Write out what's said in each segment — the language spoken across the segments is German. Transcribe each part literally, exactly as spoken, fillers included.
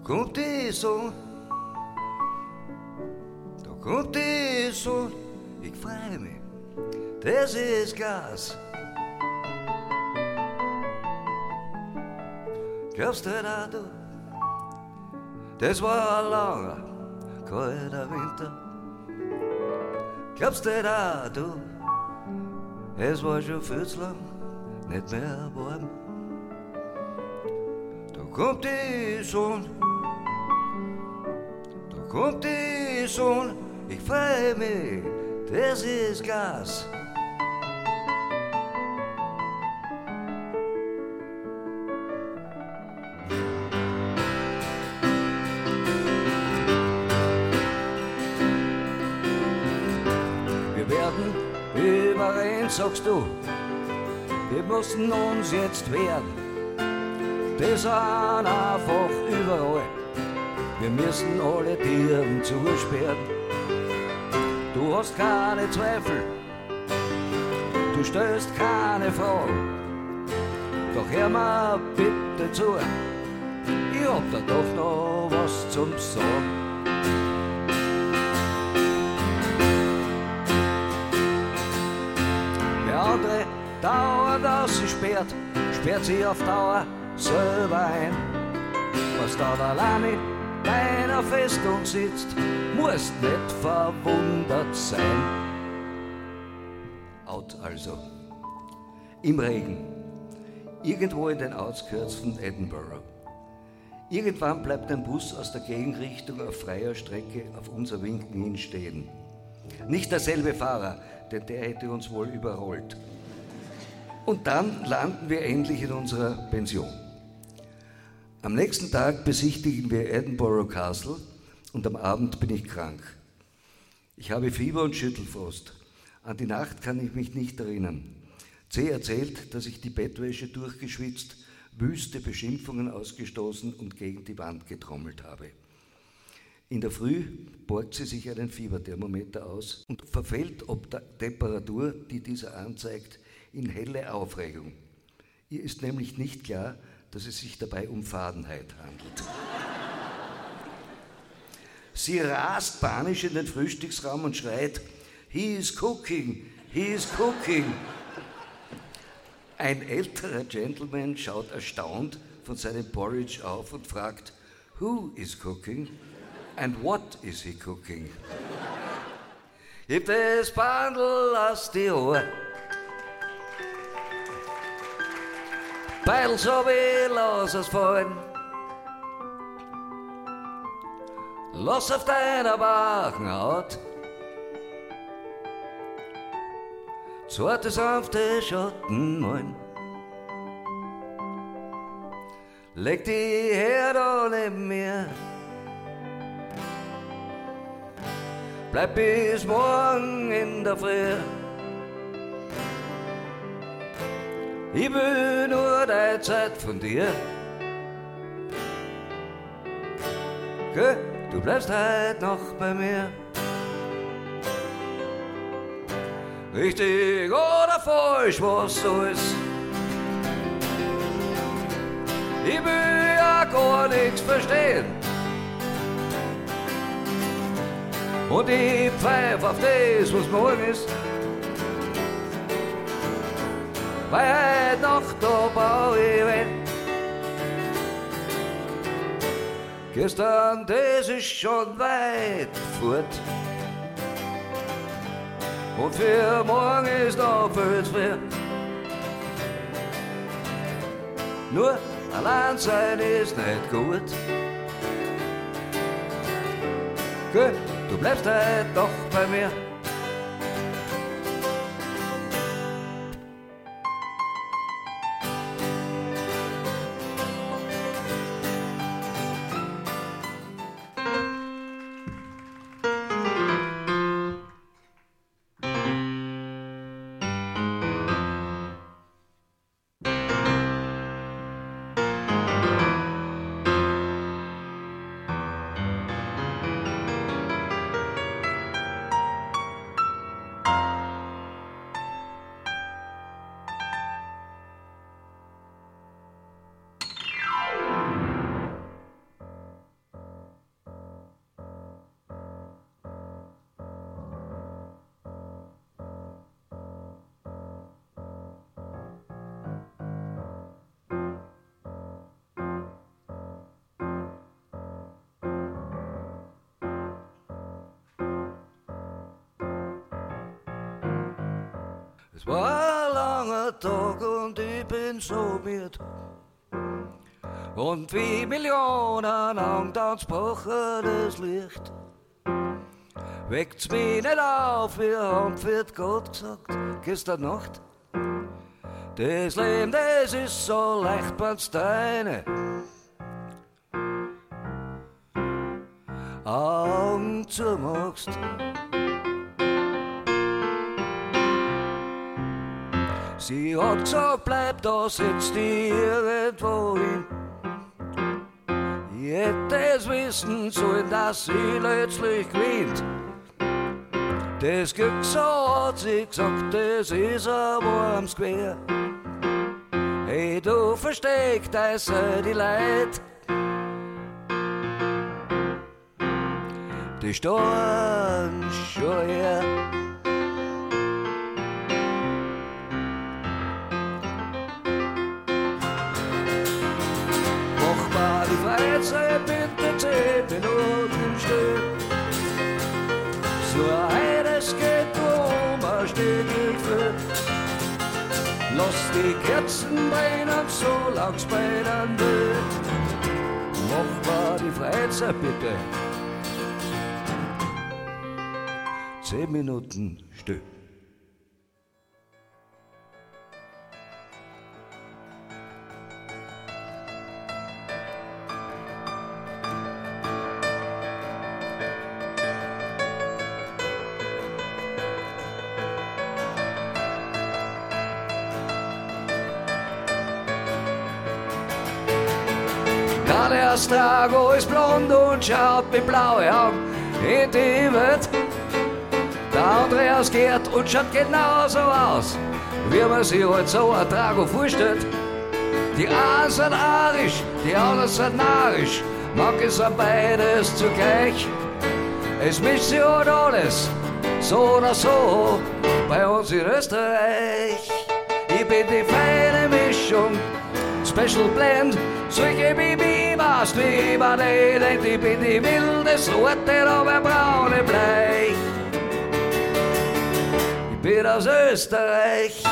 kommt die Sonne, da kommt die Sonne, ich freu mich, das ist Gas. Glaubst du da, du, das war ein langer, kalter Winter. Glaubst du da, du, es war schon viel zu lang, nicht mehr warm. Da kommt die Sonne, da kommt die Sonne, ich freu mich, das ist Gas. Wir werden überrennt, sagst du, wir müssen uns jetzt wehren. Das sind einfach überall. Wir müssen alle Tieren zusperren. Du hast keine Zweifel, du stellst keine Fragen. Doch hör mir bitte zu, ich hab da doch noch was zum Sagen. Wer andere dauernd aussperrt, sperrt sich auf Dauer selber ein. Was da allein in deiner Festung sitzt, musst nicht verwundert sein. Out also. Im Regen. Irgendwo in den Outskirts von Edinburgh. Irgendwann bleibt ein Bus aus der Gegenrichtung auf freier Strecke auf unser Winken hin stehen. Nicht derselbe Fahrer, denn der hätte uns wohl überrollt. Und dann landen wir endlich in unserer Pension. Am nächsten Tag besichtigen wir Edinburgh Castle und am Abend bin ich krank. Ich habe Fieber und Schüttelfrost. An die Nacht kann ich mich nicht erinnern. C. erzählt, dass ich die Bettwäsche durchgeschwitzt, wüste Beschimpfungen ausgestoßen und gegen die Wand getrommelt habe. In der Früh borgt sie sich einen Fieberthermometer aus und verfällt ob der Temperatur, die dieser anzeigt, in helle Aufregung. Ihr ist nämlich nicht klar, dass es sich dabei um Fadenheit handelt. Sie rast panisch in den Frühstücksraum und schreit, "He is cooking, he is cooking." Ein älterer Gentleman schaut erstaunt von seinem Porridge auf und fragt, "Who is cooking and what is he cooking?" Heb das Bandel aus die Ohr. Beidl so wie, lass es fallen. Lass auf deiner wachen Haut zarte, sanfte Schatten malen. Leg die her da neben mir. Bleib bis morgen in der Früh. Ich will nur deine Zeit von dir. Geh, du bleibst heute noch bei mir. Richtig oder falsch, was soll's? Ich will ja gar nichts verstehen. Und ich pfeif auf das, was morgen ist. Weil heute Nacht da bau ich weg. Gestern, das ist schon weit fort. Und für morgen ist noch viel zu früh. Nur allein sein ist nicht gut. Geh, du bleibst heute doch bei mir. Es war ein langer Tag und ich bin so müde. Und wie Millionen lang tanzbrochen das Licht. Weckt's mich nicht auf, wir haben für Gott gesagt, gestern Nacht. Das Leben, das ist so leicht, wenn's deine Augen zumachst. Sie hat gesagt, bleib da, setz dich irgendwo hin. Ich hätte es wissen sollen, dass sie letztlich gewinnt. Das Glück, so hat sie gesagt, das ist ein warmes Gewehr. Hey, du versteckst also die Leid. Die stehen schon her. Mach mal die Freizeit bitte zehn Minuten still. So ein, es geht um ein Stück Gefühl. Lass die Kerzen brennen, so lang's brennen will. Mach mal die Freizeit bitte. Zehn Minuten still. Der Strago ist blond und schaut mit blauen Augen in die Welt. Der Andreas geht und schaut genauso aus, wie man sich halt so ein Trago vorstellt. Die einen sind arisch, die anderen sind narisch, manche sind beides zugleich. Es mischt sich halt alles, so oder so, bei uns in Österreich. Ich bin die feine Mischung, Special Blend, solche Bibi, was lieber nicht, ich bin die wilde Sorte, aber braune Blei. Ich bin aus Österreich.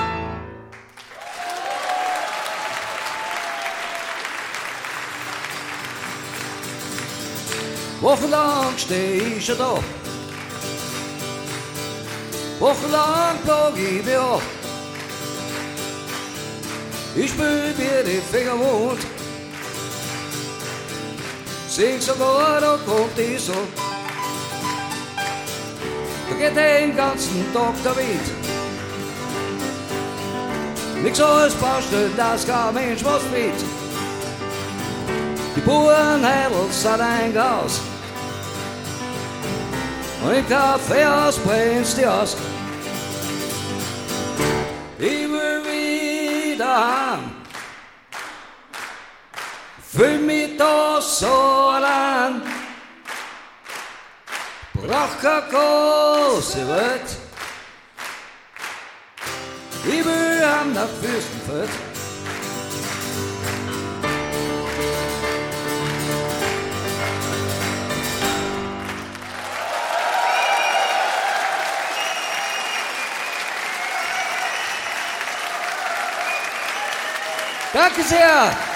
Wochenlang steh ich schon da, wochenlang plag ich mich ab. Ich spül mir die Finger im Mund, sing sogar, da kommt die Sonne. Da geht den ganzen Tag der Wind. Nix als Baustelle, das kein Mensch was mit. Die Bauernhändel sind ein Gas und im Kaffeehaus brennt's die aus. Ich will wieder heim, fühl mich da so allein, brauch keine große Welt. Ich will heim nach Fürstenfeld. Danke sehr!